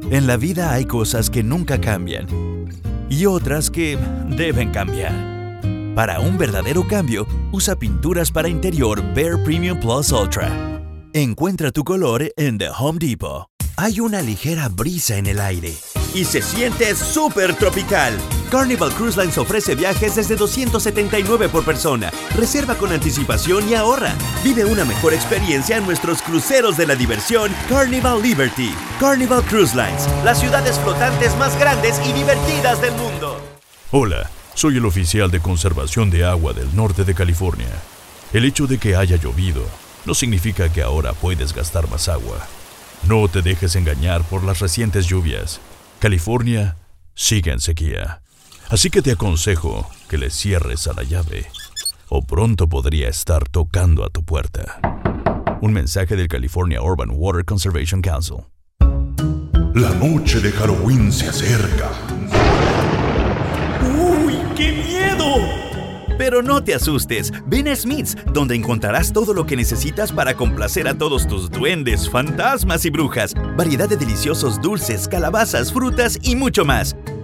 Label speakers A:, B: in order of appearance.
A: En la vida hay cosas que nunca cambian y otras que deben cambiar. Para un verdadero cambio, usa pinturas para interior Behr Premium Plus Ultra. Encuentra tu color en The Home Depot. Hay una ligera brisa en el aire y se siente súper tropical. Carnival Cruise Lines ofrece viajes desde $279 por persona. Reserva con anticipación y ahorra. Vive una mejor experiencia en nuestros cruceros de la diversión Carnival Liberty. Carnival Cruise Lines, las ciudades flotantes más grandes y divertidas del mundo.
B: Hola, soy el oficial de conservación de agua del norte de California. El hecho de que haya llovido no significa que ahora puedes gastar más agua. No te dejes engañar por las recientes lluvias. California sigue en sequía. Así que te aconsejo que le cierres a la llave, o pronto podría estar tocando a tu puerta. Un mensaje del California Urban Water Conservation Council.
C: La noche de Halloween se acerca.
A: ¡Uy, qué miedo! Pero no te asustes, ven a Smith's, donde encontrarás todo lo que necesitas para complacer a todos tus duendes, fantasmas y brujas. Variedad de deliciosos dulces, calabazas, frutas y mucho más.